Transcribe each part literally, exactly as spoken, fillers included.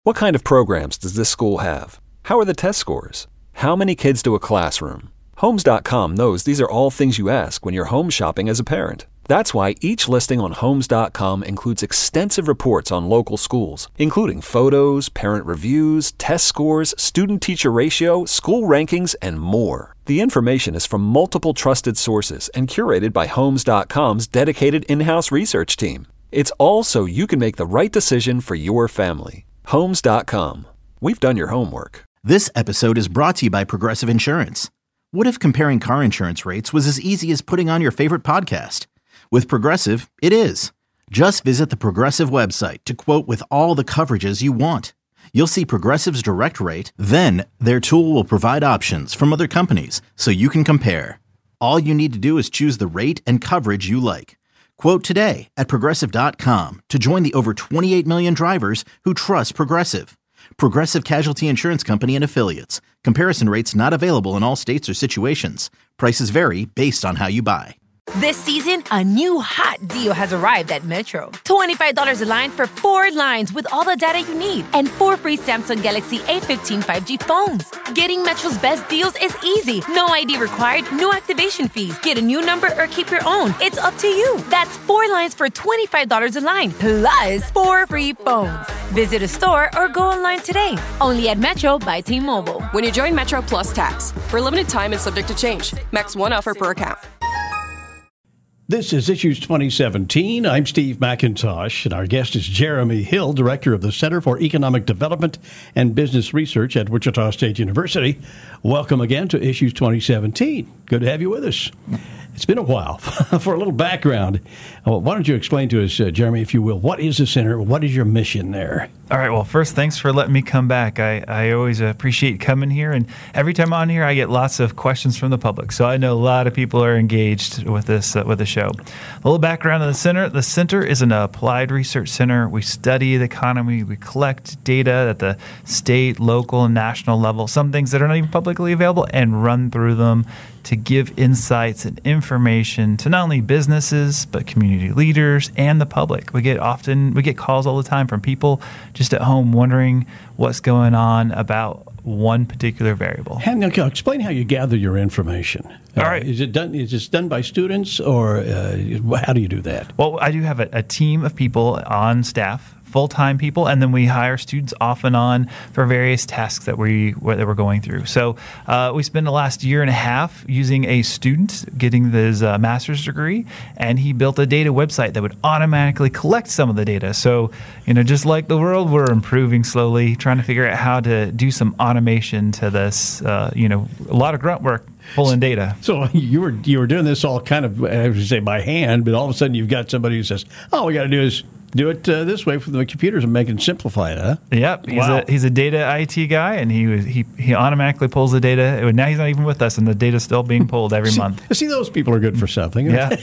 What kind of programs does this school have? How are the test scores? How many kids do a classroom? Homes dot com knows these are all things you ask when you're home shopping as a parent. That's why each listing on Homes dot com includes extensive reports on local schools, including photos, parent reviews, test scores, student-teacher ratio, school rankings, and more. The information is from multiple trusted sources and curated by Homes dot com's dedicated in-house research team. It's all so you can make the right decision for your family. Homes dot com. We've done your homework. This episode is brought to you by Progressive Insurance. What if comparing car insurance rates was as easy as putting on your favorite podcast? With Progressive, it is. Just visit the Progressive website to quote with all the coverages you want. You'll see Progressive's direct rate, then their tool will provide options from other companies so you can compare. All you need to do is choose the rate and coverage you like. Quote today at Progressive dot com to join the over twenty-eight million drivers who trust Progressive. Progressive Casualty Insurance Company and Affiliates. Comparison rates not available in all states or situations. Prices vary based on how you buy. This season, a new hot deal has arrived at Metro. twenty-five dollars a line for four lines with all the data you need and four free Samsung Galaxy A fifteen five G phones. Getting Metro's best deals is easy. No I D required, no activation fees. Get a new number or keep your own. It's up to you. That's four lines for twenty-five dollars a line, plus four free phones. Visit a store or go online today. Only at Metro by T-Mobile. When you join Metro Plus Tax, for a limited time and subject to change. Max one offer per account. This is Issues twenty seventeen. I'm Steve McIntosh, and our guest is Jeremy Hill, Director of the Center for Economic Development and Business Research at Wichita State University. Welcome again to Issues twenty seventeen. Good to have you with us. It's been a while. For a little background, well, why don't you explain to us, uh, Jeremy, if you will, what is the center? What is your mission there? All right. Well, first, thanks for letting me come back. I, I always appreciate coming here. And every time I'm on here, I get lots of questions from the public. So I know a lot of people are engaged with this uh, with the show. A little background on the center. The center is an applied research center. We study the economy. We collect data at the state, local, and national level, some things that are not even publicly available, and run through them to give insights and information to not only businesses, but community leaders and the public. We get often, we get calls all the time from people just at home wondering what's going on about one particular variable. And now, explain how you gather your information. All right. Uh, is it done? Is this done by students, or uh, how do you do that? Well, I do have a, a team of people on staff, full-time people, and then we hire students off and on for various tasks that we that we're going through. So uh, we spent the last year and a half using a student getting his uh, master's degree, and he built a data website that would automatically collect some of the data. So, you know, just like the world, we're improving slowly, trying to figure out how to do some automation to this. Uh, you know, a lot of grunt work. Pulling data. So you were you were doing this all kind of, I would say, by hand, but all of a sudden you've got somebody who says, "All we got to do is do it uh, this way for the computers and make it simplify it." Huh? Yep. He's wow. a he's a data I T guy, and he was he he automatically pulls the data. Now he's not even with us, and the data's still being pulled every see, month. See, those people are good for something. Yeah.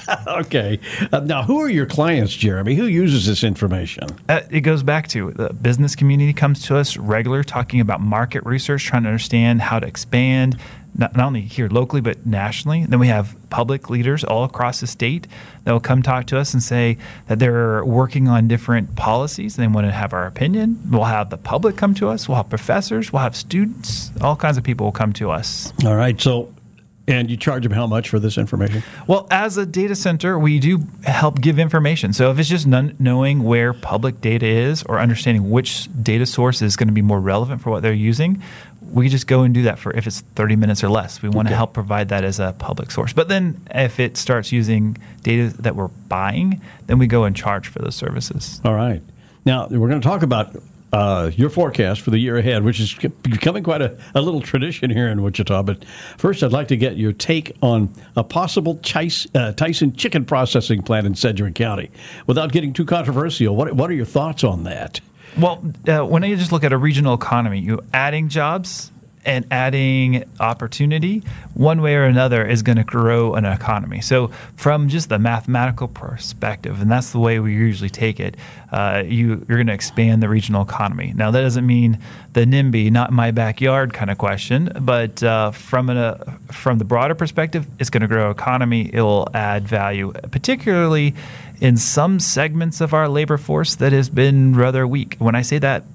Okay. Uh, now, who are your clients, Jeremy? Who uses this information? Uh, it goes back to the business community comes to us regular, talking about market research, trying to understand how to expand. Not, not only here locally, but nationally. Then we have public leaders all across the state that will come talk to us and say that they're working on different policies and they want to have our opinion. We'll have the public come to us. We'll have professors. We'll have students. All kinds of people will come to us. All right. So, and you charge them how much for this information? Well, as a data center, we do help give information. So if it's just none, knowing where public data is or understanding which data source is going to be more relevant for what they're using, we just go and do that for if it's thirty minutes or less. We want okay. to help provide that as a public source. But then if it starts using data that we're buying, then we go and charge for those services. All right. Now, we're going to talk about uh, your forecast for the year ahead, which is becoming quite a, a little tradition here in Wichita. But first, I'd like to get your take on a possible Tyson, uh, Tyson chicken processing plant in Sedgwick County. Without getting too controversial, what, what are your thoughts on that? Well, uh, when you just look at a regional economy, you adding jobs and adding opportunity, one way or another, is going to grow an economy. So from just the mathematical perspective, and that's the way we usually take it, uh, you, you're going to expand the regional economy. Now, that doesn't mean the NIMBY, not my backyard kind of question, but uh, from, an, uh, from the broader perspective, it's going to grow economy. It will add value, particularly in some segments of our labor force that has been rather weak. When I say that,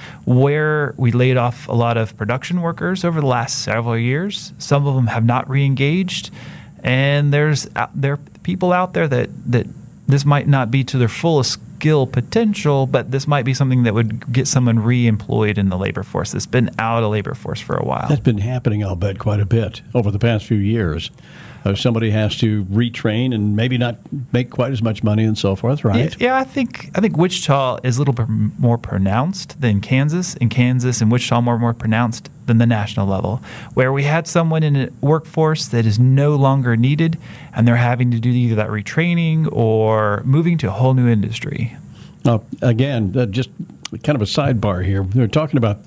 where we laid off a lot of production workers over the last several years. Some of them have not re-engaged, and there's there are people out there that, that this might not be to their fullest skill potential, but this might be something that would get someone re-employed in the labor force that's been out of labor force for a while. That's been happening, I'll bet, quite a bit over the past few years. Uh, somebody has to retrain and maybe not make quite as much money and so forth, right? Yeah, yeah I think I think Wichita is a little bit more pronounced than Kansas, and Kansas and Wichita are more more pronounced than the national level, where we had someone in a workforce that is no longer needed, and they're having to do either that retraining or moving to a whole new industry. Uh, again, uh, just kind of a sidebar here. We're talking about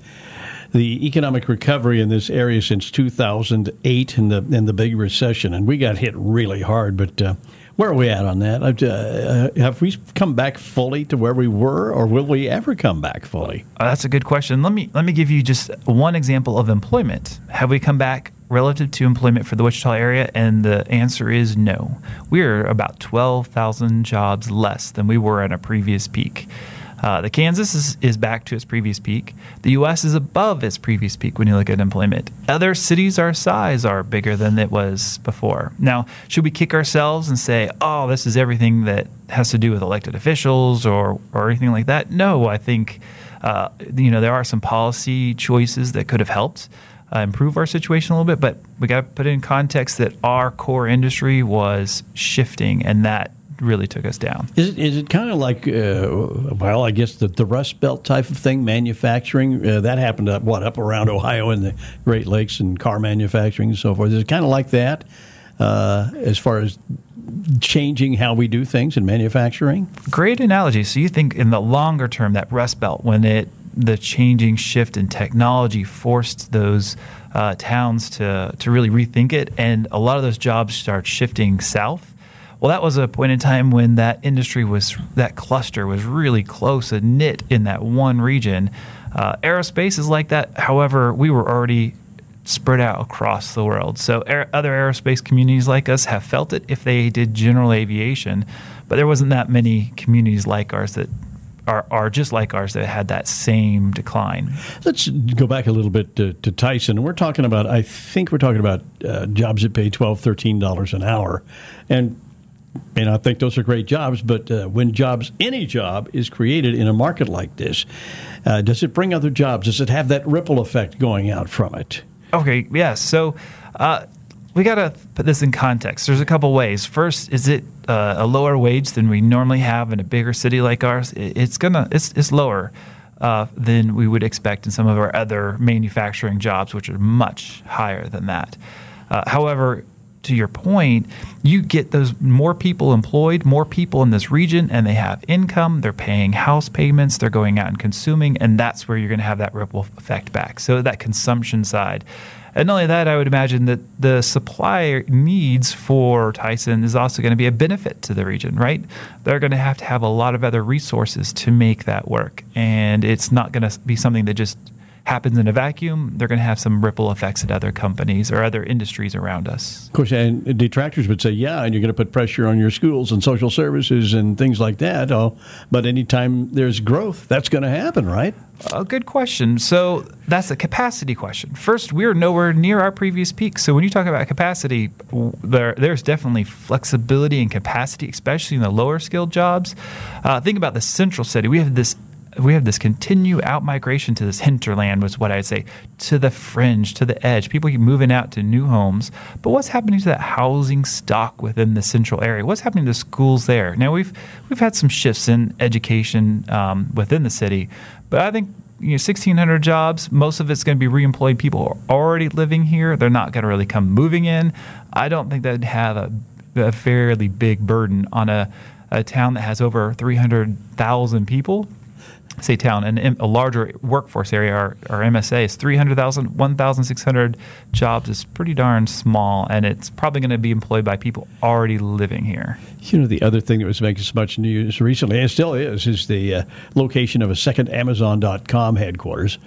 the economic recovery in this area since two thousand eight and the and the big recession, and we got hit really hard. But uh, where are we at on that? Uh, have we come back fully to where we were, or will we ever come back fully? Uh, that's a good question. Let me let me give you just one example of employment. Have we come back relative to employment for the Wichita area? And the answer is no. We're about twelve thousand jobs less than we were at a previous peak. Uh, the Kansas is, is back to its previous peak. The U S is above its previous peak when you look at employment. Other cities our size are bigger than it was before. Now, should we kick ourselves and say, oh, this is everything that has to do with elected officials or, or anything like that? No, I think uh, you know there are some policy choices that could have helped uh, improve our situation a little bit, but we got to put it in context that our core industry was shifting, and that really took us down. Is it, is it kind of like, uh, well, I guess the, the Rust Belt type of thing, manufacturing? Uh, that happened up, what, up around Ohio and the Great Lakes and car manufacturing and so forth. Is it kind of like that uh, as far as changing how we do things in manufacturing? Great analogy. So you think in the longer term, that Rust Belt, when it the changing shift in technology forced those uh, towns to, to really rethink it, and a lot of those jobs start shifting south. Well, that was a point in time when that industry was, that cluster was really close and knit in that one region. Uh, aerospace is like that. However, we were already spread out across the world. So air, other aerospace communities like us have felt it if they did general aviation, but there wasn't that many communities like ours that are, are just like ours that had that same decline. Let's go back a little bit to, to Tyson. We're talking about, I think we're talking about uh, jobs that pay twelve dollars, thirteen dollars an hour. And may not think those are great jobs, but uh, when jobs, any job is created in a market like this, uh, does it bring other jobs? Does it have that ripple effect going out from it? Okay, yeah. So uh, we got to put this in context. There's a couple ways. First, is it uh, a lower wage than we normally have in a bigger city like ours? It's gonna, it's, it's lower uh, than we would expect in some of our other manufacturing jobs, which are much higher than that. Uh, however, to your point, you get those more people employed, more people in this region, and they have income, they're paying house payments, they're going out and consuming, and that's where you're going to have that ripple effect back. So that consumption side. And not only that, I would imagine that the supply needs for Tyson is also going to be a benefit to the region, right? They're going to have to have a lot of other resources to make that work, and it's not going to be something that just happens in a vacuum. They're going to have some ripple effects at other companies or other industries around us. Of course, and detractors would say, yeah, and you're going to put pressure on your schools and social services and things like that. Oh, but anytime there's growth, that's going to happen, right? A good question. So that's a capacity question. First, we're nowhere near our previous peak. So when you talk about capacity, there, there's definitely flexibility and capacity, especially in the lower skilled jobs. Uh, think about the central city. We have this We have this continued out migration to this hinterland, was what I'd say, to the fringe, to the edge. People keep moving out to new homes. But what's happening to that housing stock within the central area? What's happening to schools there? Now, we've we've had some shifts in education um, within the city, but I think you know, sixteen hundred jobs, most of it's going to be reemployed people who are already living here. They're not going to really come moving in. I don't think that would have a, a fairly big burden on a, a town that has over three hundred thousand people. Say town, and a larger workforce area, our, our M S A is three hundred thousand, one thousand six hundred jobs is pretty darn small, and it's probably going to be employed by people already living here. You know, the other thing that was making so much news recently, and still is, is the uh, location of a second Amazon dot com headquarters.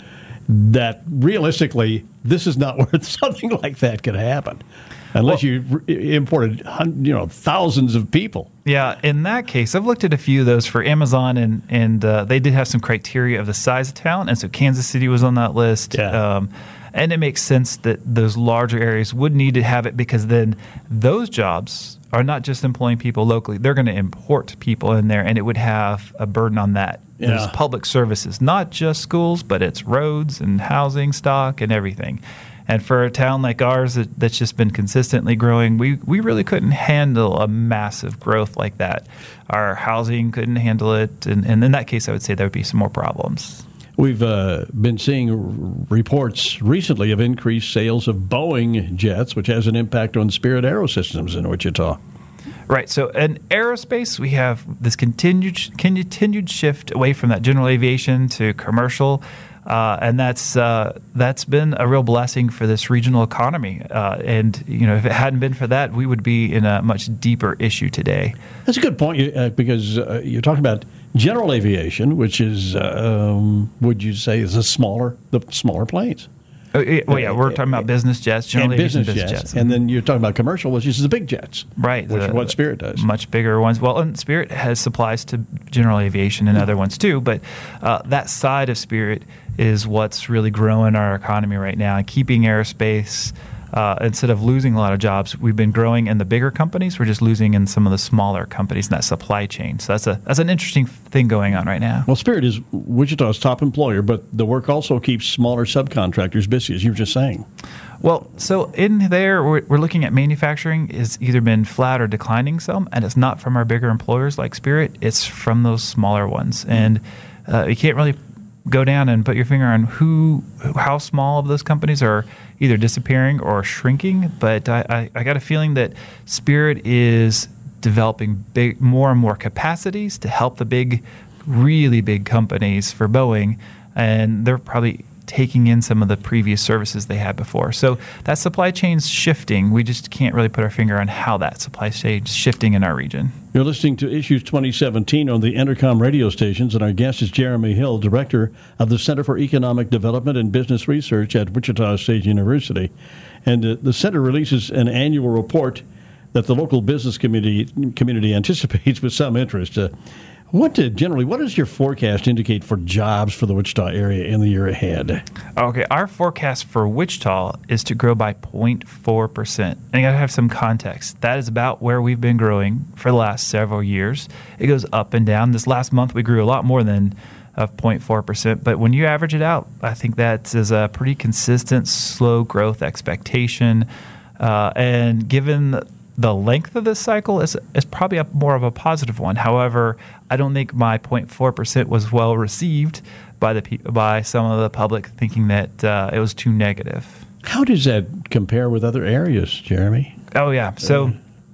that realistically, this is not where something like that could happen. Unless well, you imported, you know, thousands of people. Yeah, in that case, I've looked at a few of those for Amazon, and and uh, they did have some criteria of the size of town, and so Kansas City was on that list. Yeah. Um, and it makes sense that those larger areas would need to have it because then those jobs are not just employing people locally; they're going to import people in there, and it would have a burden on that. Yeah. There's public services, not just schools, but it's roads and housing stock and everything. And for a town like ours that, that's just been consistently growing, we, we really couldn't handle a massive growth like that. Our housing couldn't handle it. And, and in that case, I would say there would be some more problems. We've uh, been seeing reports recently of increased sales of Boeing jets, which has an impact on Spirit Aerosystems in Wichita. Right. So in aerospace, we have this continued continued shift away from that general aviation to commercial. Uh, and that's uh, that's been a real blessing for this regional economy. Uh, and you know, if it hadn't been for that, we would be in a much deeper issue today. That's a good point uh, because uh, you're talking about general aviation, which is, uh, um, would you say, is the smaller the smaller planes? Oh, yeah, well, yeah, we're talking about business jets, general and aviation business business jets. jets. And then you're talking about commercial, which is the big jets. Right. Which the, is what Spirit does. Much bigger ones. Well, and Spirit has supplies to general aviation and other ones too, but uh, that side of Spirit is what's really growing our economy right now and keeping aerospace. Uh, instead of losing a lot of jobs, we've been growing in the bigger companies. We're just losing in some of the smaller companies in that supply chain. So that's a that's an interesting thing going on right now. Well, Spirit is Wichita's top employer, but the work also keeps smaller subcontractors busy, as you were just saying. Well, so in there, we're, we're looking at manufacturing has either been flat or declining some, and it's not from our bigger employers like Spirit. It's from those smaller ones. And uh, you can't really go down and put your finger on who, how small of those companies are either disappearing or shrinking. But I, I, I got a feeling that Spirit is developing big, more and more capacities to help the big, really big companies for Boeing, and they're probably taking in some of the previous services they had before. So that supply chain's shifting. We just can't really put our finger on how that supply chain's shifting in our region. You're listening to Issues twenty seventeen on the Entercom radio stations, and our guest is Jeremy Hill, director of the Center for Economic Development and Business Research at Wichita State University. And uh, the center releases an annual report that the local business community community anticipates with some interest. Uh, What uh, generally, what does your forecast indicate for jobs for the Wichita area in the year ahead? Okay, our forecast for Wichita is to grow by zero point four percent. And you got to have some context. That is about where we've been growing for the last several years. It goes up and down. This last month, we grew a lot more than of zero point four percent. But when you average it out, I think that is a pretty consistent, slow growth expectation. Uh, and given the length of this cycle is is probably a, more of a positive one. However, I don't think my zero point four percent was well received by the pe- by some of the public, thinking that uh, it was too negative. How does that compare with other areas, Jeremy? Oh yeah, so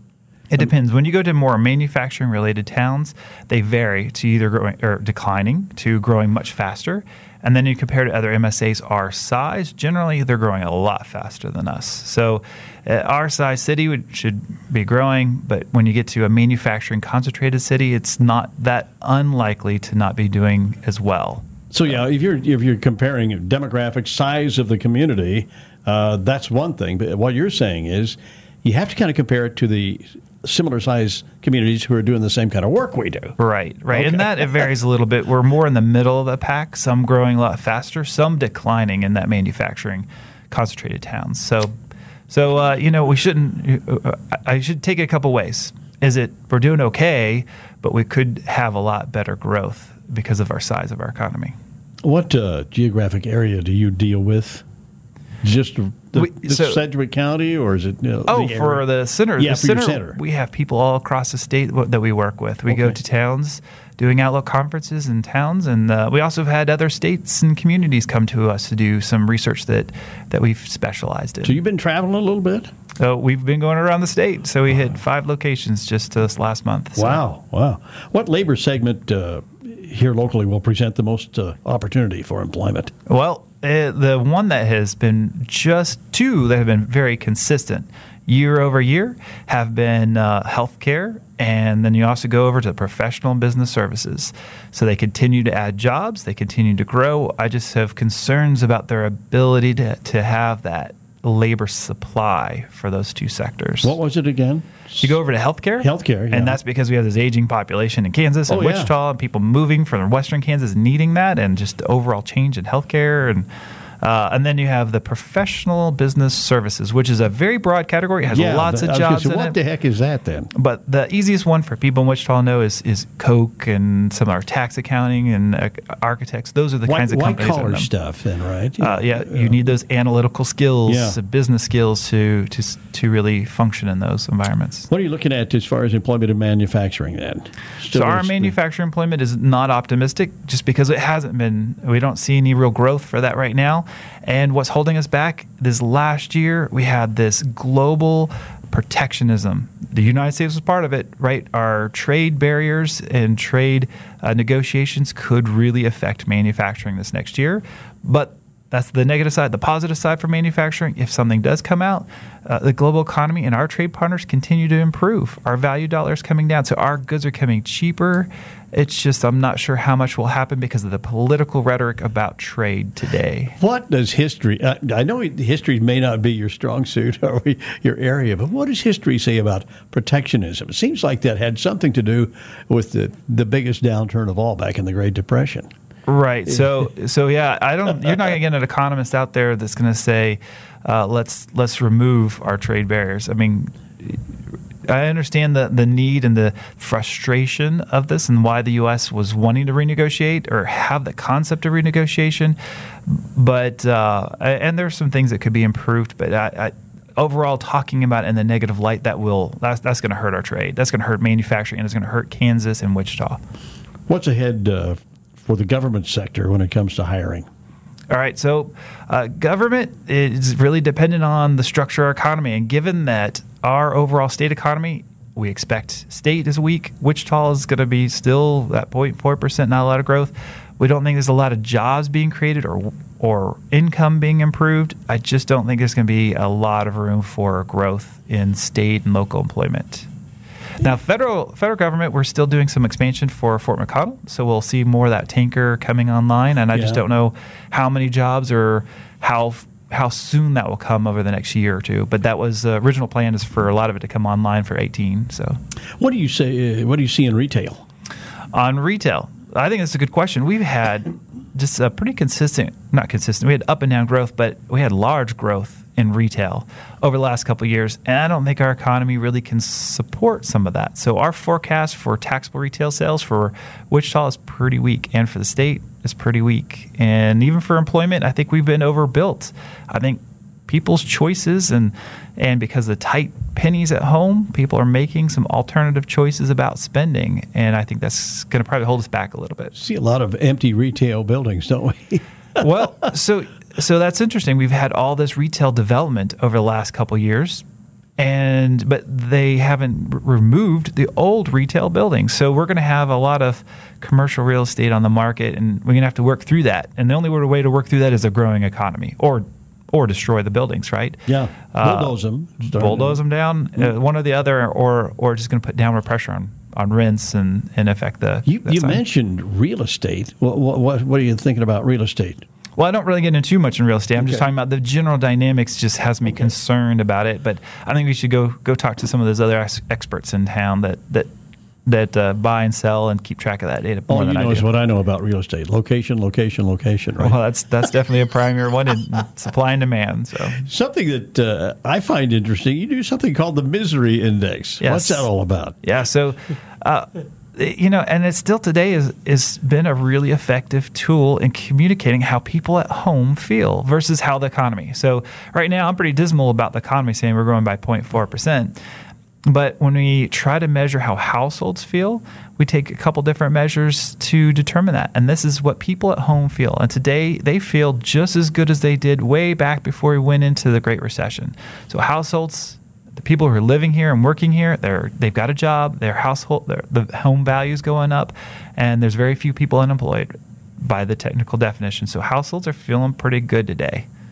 it depends. When you go to more manufacturing-related towns, they vary to either growing or declining to growing much faster. And then you compare to other M S As our size, generally they're growing a lot faster than us. So uh, our size city would, should be growing, but when you get to a manufacturing concentrated city, it's not that unlikely to not be doing as well. So yeah, if you're if you're comparing demographic size of the community, uh, that's one thing. But what you're saying is you have to kind of compare it to the similar size communities who are doing the same kind of work we do. Right, right. Okay. And that it varies a little bit. We're more in the middle of the pack, some growing a lot faster, some declining in that manufacturing concentrated towns. So, so uh, you know, we shouldn't, uh, I should take it a couple ways. Is it we're doing okay, but we could have a lot better growth because of our size of our economy. What uh, geographic area do you deal with? Just the, we, the so, Sedgwick County, or is it? You know, oh, the for the center. Yeah, the for center, your center. We have people all across the state that we work with. We okay. go to towns doing Outlook conferences in towns, and uh, we also have had other states and communities come to us to do some research that, that we've specialized in. So you've been traveling a little bit? So we've been going around the state. So we hit five locations just this last month. So. Wow, wow. What labor segment uh, here locally will present the most uh, opportunity for employment? Well, Uh, the one that has been just two that have been very consistent year over year have been uh, healthcare, and then you also go over to professional and business services. So they continue to add jobs, they continue to grow. I just have concerns about their ability to, to have that labor supply for those two sectors. What was it again? You go over to healthcare. Healthcare, yeah. And that's because we have this aging population in Kansas and Oh, yeah. Wichita, and people moving from western Kansas needing that, and just the overall change in healthcare. And uh, and then you have the professional business services, which is a very broad category. It has Yeah, lots the- of I was jobs gonna say, in what it. the heck is that then? But the easiest one for people in Wichita to know is, is Coke and some of our tax accounting and uh, architects. Those are the White, kinds of white companies. collar in them. stuff then, right? Uh, yeah, you need those analytical skills, Yeah. uh, business skills to, to s- to really function in those environments. What are you looking at as far as employment in manufacturing then? Still So our is- manufacturing employment is not optimistic just because it hasn't been. We don't see any real growth for that right now. And what's holding us back this last year, we had this global protectionism. The United States was part of it, right? Our trade barriers and trade uh, negotiations could really affect manufacturing this next year. But that's the negative side. The positive side for manufacturing, if something does come out, uh, the global economy and our trade partners continue to improve. Our value dollar is coming down, so our goods are coming cheaper. It's just I'm not sure how much will happen because of the political rhetoric about trade today. What does history, uh, I know history may not be your strong suit or your area, but what does history say about protectionism? It seems like that had something to do with the, the biggest downturn of all back in the Great Depression. Right. So, so yeah, I don't. You're not going to get an economist out there that's going to say, uh, "Let's let's remove our trade barriers." I mean, I understand the the need and the frustration of this, and why the U S was wanting to renegotiate or have the concept of renegotiation. But uh, and there's some things that could be improved, but I. I overall, talking about it in the negative light, that will that's that's going to hurt our trade. That's going to hurt manufacturing, and it's going to hurt Kansas and Wichita. What's ahead uh, for the government sector when it comes to hiring? All right, so uh, government is really dependent on the structure of our economy. And given that our overall state economy, we expect state is weak, Wichita is going to be still at zero point four percent, not a lot of growth. We don't think there's a lot of jobs being created or or income being improved. I just don't think there's going to be a lot of room for growth in state and local employment. Now, federal federal government, we're still doing some expansion for Fort McConnell, so we'll see more of that tanker coming online, and I Yeah. just don't know how many jobs or how how soon that will come over the next year or two. But that was the uh, original plan is for a lot of it to come online for eighteen. So, What do you say? Uh, what do you see in retail? on retail, I think that's a good question. We've had just a pretty consistent, not consistent, we had up and down growth, but we had large growth in retail over the last couple of years. And I don't think our economy really can support some of that. So our forecast for taxable retail sales for Wichita is pretty weak, and for the state is pretty weak. And even for employment, I think we've been overbuilt. I think people's choices and and because of the tight pennies at home, people are making some alternative choices about spending, and I think that's going to probably hold us back a little bit. See a lot of empty retail buildings, don't we? Well, so so that's interesting. We've had all this retail development over the last couple of years, and but they haven't r- removed the old retail buildings. So we're going to have a lot of commercial real estate on the market, and we're going to have to work through that. And the only way to work through that is a growing economy, or or destroy the buildings, right? Yeah, Uh, bulldoze them. bulldoze them down, uh, one or the other, or or just going to put downward pressure on, on rents and, and affect the. You, that you side. mentioned real estate. What, what, what are you thinking about real estate? Well, I don't really get into too much in real estate. I'm just Okay. talking about the general dynamics. Just has me concerned about it. But I think we should go go talk to some of those other ex- experts in town that that that uh, buy and sell and keep track of that data more All you than I know do. is what I know about real estate: location, location, location. Right. Well, that's that's definitely a primary one in supply and demand. So Something that uh, I find interesting, you do something called the Misery Index. Yes. What's that all about? yeah, so. Uh, You know, and it still today is is been a really effective tool in communicating how people at home feel versus how the economy. So right now, I'm pretty dismal about the economy, saying we're growing by zero point four percent. But when we try to measure how households feel, we take a couple different measures to determine that. And this is what people at home feel. And today, they feel just as good as they did way back before we went into the Great Recession. So households, the people who are living here and working here, they're they've got a job, their household, their, the home value's going up, and there's very few people unemployed by the technical definition. So households are feeling pretty good today.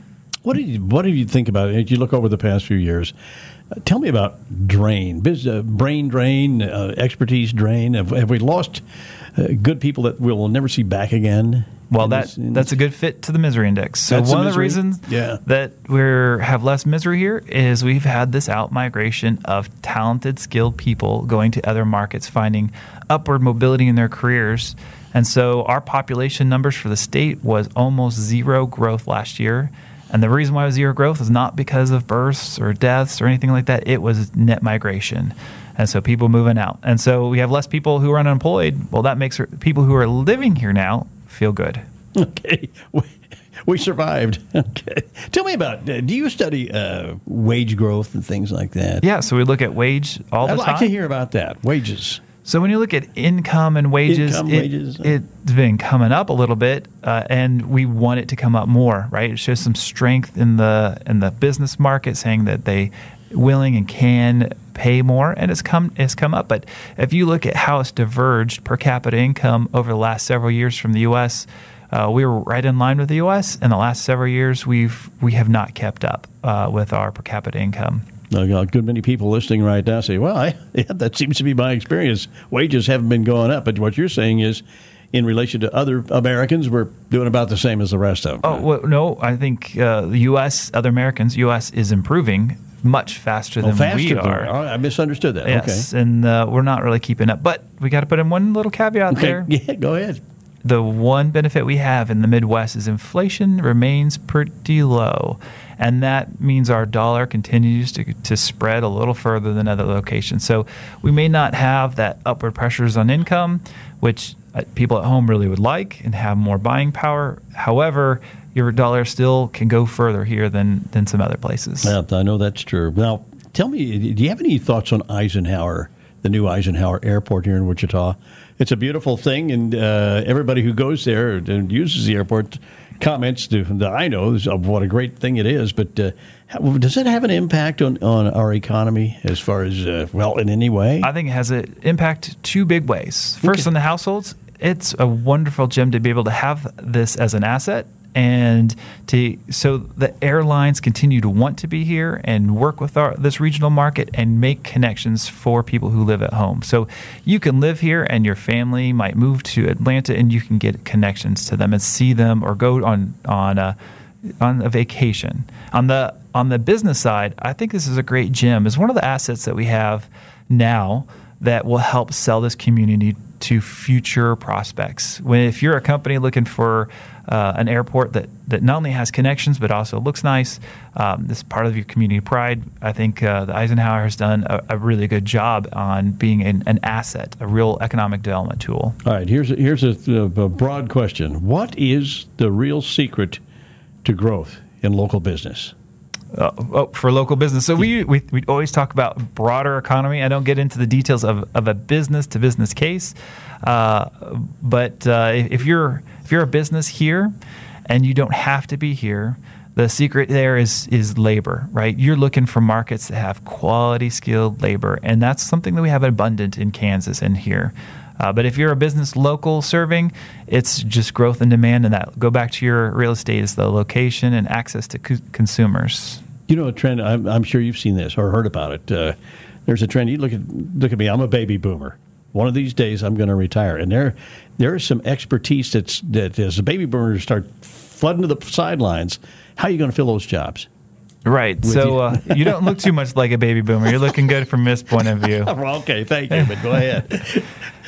What do you what do you think about it? As you look over the past few years, uh, tell me about drain, biz, uh, brain drain, uh, expertise drain. Have, have we lost uh, good people that we'll never see back again? Well, that that's a good fit to the misery index. So That's one the of the misery? reasons Yeah. that we have less misery here is we've had this out migration of talented, skilled people going to other markets, finding upward mobility in their careers. And so our population numbers for the state was almost zero growth last year. And the reason why it was zero growth is not because of births or deaths or anything like that. It was net migration. And so people moving out. And so we have less people who are unemployed. Well, that makes people who are living here now feel good. Okay. We, we survived. Okay. Tell me about, uh, do you study uh, wage growth and things like that? Yeah, so we look at wage all the I'd time. like to hear about that. Wages. So when you look at income and wages, Income, it, wages, uh. it's been coming up a little bit, uh, and we want it to come up more, right? It shows some strength in the in the business market, saying that they willing and can pay more, and it's come it's come up. But if you look at how it's diverged per capita income over the last several years from the U S, uh, we were right in line with the U S. In the last several years, we've we have not kept up uh, with our per capita income. I got a good many people listening right now say, well, I, yeah, that seems to be my experience. Wages haven't been going up. But what you're saying is, in relation to other Americans, we're doing about the same as the rest of them. Oh, well, no, I think uh, the U S, other Americans, U S is improving much faster than oh, faster we than are. Oh, I misunderstood that. Yes, Okay. and uh, we're not really keeping up. But we got to put in one little caveat Okay. there. Yeah, go ahead. The one benefit we have in the Midwest is inflation remains pretty low. And that means our dollar continues to, to spread a little further than other locations. So we may not have that upward pressures on income, which uh, people at home really would like and have more buying power. However, your dollar still can go further here than, than some other places. Yeah, I know that's true. Now, tell me, do you have any thoughts on Eisenhower, the new Eisenhower Airport here in Wichita? It's a beautiful thing, and uh, everybody who goes there and uses the airport comments to, that I know of what a great thing it is. But uh, how, does it have an impact on, on our economy as far as, uh, well, in any way? I think it has an impact two big ways. First, Okay. on the households, it's a wonderful gem to be able to have this as an asset. And to so the airlines continue to want to be here and work with our this regional market and make connections for people who live at home. So you can live here and your family might move to Atlanta and you can get connections to them and see them or go on on a on a vacation. On the on the business side, I think this is a great gem. It's one of the assets that we have now that will help sell this community to future prospects. When if you're a company looking for uh, an airport that, that not only has connections but also looks nice, um, this is part of your community pride. I think uh, the Eisenhower has done a, a really good job on being an, an asset, a real economic development tool. All right, here's a, here's a, a broad question. What is the real secret to growth in local business? Uh, oh, for local business. So we, we we always talk about broader economy. I don't get into the details of, of a business to business case, uh, but uh, if you're if you're a business here and you don't have to be here, the secret there is is labor, right? You're looking for markets that have quality skilled labor, and that's something that we have abundant in Kansas and here. Uh, but if you're a business local serving, it's just growth and demand, and that go back to your real estate is the location and access to co- consumers. You know, a trend, I'm, I'm sure you've seen this or heard about it. Uh, there's a trend. You look at look at me. I'm a baby boomer. One of these days, I'm going to retire, and there there is some expertise that's that as the baby boomers start flooding to the sidelines. How are you going to fill those jobs? Right. So you. uh, you don't look too much like a baby boomer. You're looking good from this point of view. Well, okay, thank you, but go ahead.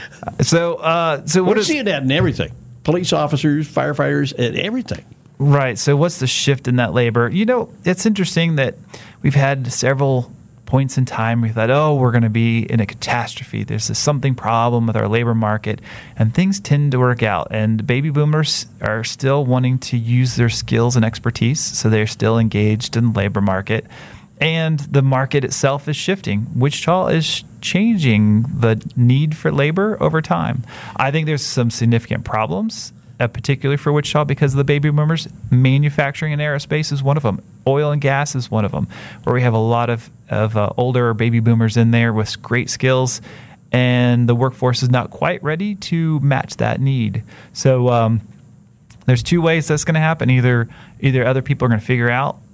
So, uh, so what We're is seeing that in everything. Police officers, firefighters, and everything. right? So what's the shift in that labor? You know, it's interesting that we've had several points in time we thought, oh, we're going to be in a catastrophe. There's this something problem with our labor market, and things tend to work out. And baby boomers are still wanting to use their skills and expertise, so they're still engaged in the labor market. And the market itself is shifting. Wichita is changing the need for labor over time. I think there's some significant problems, uh, particularly for Wichita because of the baby boomers. Manufacturing and aerospace is one of them. Oil and gas is one of them, where we have a lot of, of uh, older baby boomers in there with great skills, and the workforce is not quite ready to match that need. So um, there's two ways that's going to happen. Either either other people are going to figure out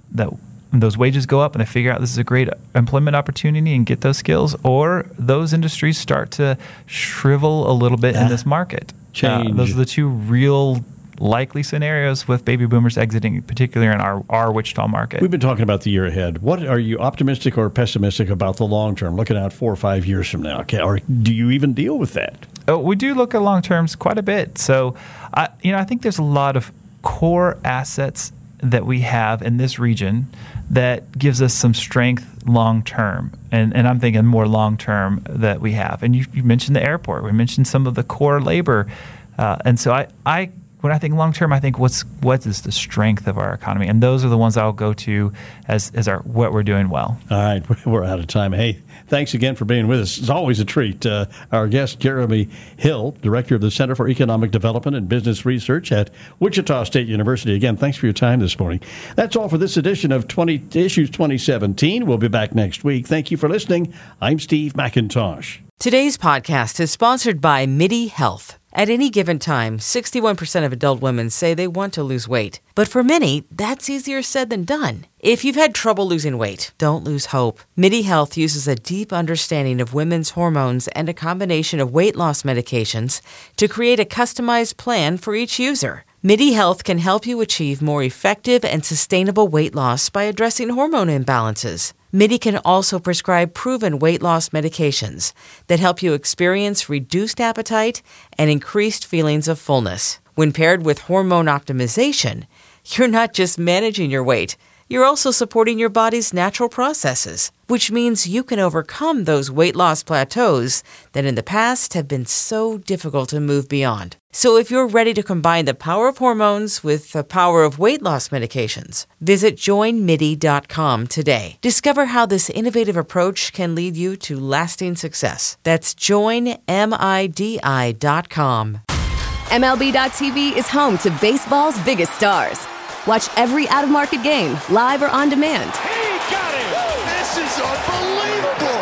that those wages go up and they figure out this is a great employment opportunity and get those skills, or those industries start to shrivel a little bit yeah. in this market. Change. Uh, those are the two real likely scenarios with baby boomers exiting, particularly in our, our Wichita market. We've been talking about the year ahead. What are you optimistic or pessimistic about the long term, looking out four or five years from now? Okay, or do you even deal with that? Oh, we do look at long terms quite a bit. So, I, you know, I think there's a lot of core assets that we have in this region that gives us some strength long term. And, and I'm thinking more long term that we have. And you, you mentioned the airport. We mentioned some of the core labor. Uh, and so I, I when I think long term, I think what's what is the strength of our economy? And those are the ones I'll go to as, as our what we're doing well. All right, we're out of time. Hey, thanks again for being with us. It's always a treat. Uh, our guest, Jeremy Hill, Director of the Center for Economic Development and Business Research at Wichita State University. Again, thanks for your time this morning. That's all for this edition of twenty Issues twenty seventeen. We'll be back next week. Thank you for listening. I'm Steve McIntosh. Today's podcast is sponsored by MIDI Health. At any given time, sixty-one percent of adult women say they want to lose weight. But for many, that's easier said than done. If you've had trouble losing weight, don't lose hope. MIDI Health uses a deep understanding of women's hormones and a combination of weight loss medications to create a customized plan for each user. MIDI Health can help you achieve more effective and sustainable weight loss by addressing hormone imbalances. MIDI can also prescribe proven weight loss medications that help you experience reduced appetite and increased feelings of fullness. When paired with hormone optimization, you're not just managing your weight, you're also supporting your body's natural processes, which means you can overcome those weight loss plateaus that in the past have been so difficult to move beyond. So if you're ready to combine the power of hormones with the power of weight loss medications, visit join midi dot com today. Discover how this innovative approach can lead you to lasting success. That's join midi dot com. M L B dot T V is home to baseball's biggest stars. Watch every out-of-market game, live or on demand. He got it! This is unbelievable!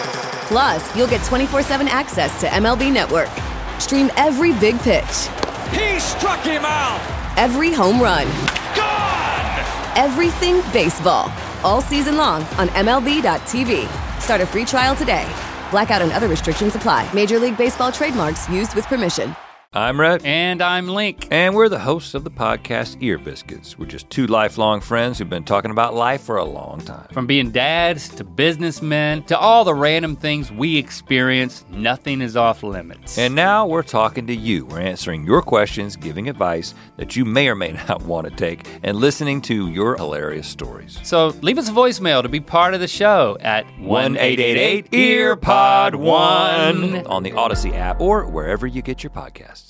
Plus, you'll get twenty-four seven access to M L B Network. Stream every big pitch. He struck him out! Every home run. Gone! Everything baseball. All season long on M L B dot T V. Start a free trial today. Blackout and other restrictions apply. Major League Baseball trademarks used with permission. I'm Rhett. And I'm Link. And we're the hosts of the podcast Ear Biscuits. We're just two lifelong friends who've been talking about life for a long time. From being dads to businessmen to all the random things we experience, nothing is off limits. And now we're talking to you. We're answering your questions, giving advice that you may or may not want to take, and listening to your hilarious stories. So leave us a voicemail to be part of the show at one eight eight eight, E A R P O D one on the Odyssey app or wherever you get your podcasts.